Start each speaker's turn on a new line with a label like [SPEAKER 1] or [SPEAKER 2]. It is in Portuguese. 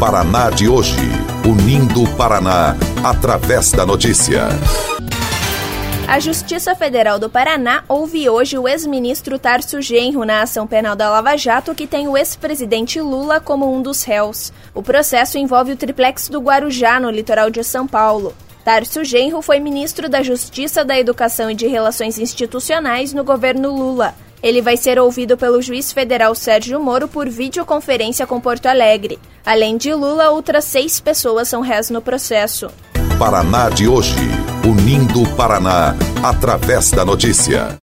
[SPEAKER 1] Paraná de hoje, unindo o Paraná através da notícia.
[SPEAKER 2] A Justiça Federal do Paraná ouve hoje o ex-ministro Tarso Genro na ação penal da Lava Jato, que tem o ex-presidente Lula como um dos réus. O processo envolve o triplex do Guarujá, no litoral de São Paulo. Tarso Genro foi ministro da Justiça, da Educação e de Relações Institucionais no governo Lula. Ele vai ser ouvido pelo juiz federal Sérgio Moro por videoconferência com Porto Alegre. Além de Lula, outras 6 pessoas são réus no processo.
[SPEAKER 1] Paraná de hoje, unindo o Paraná através da notícia.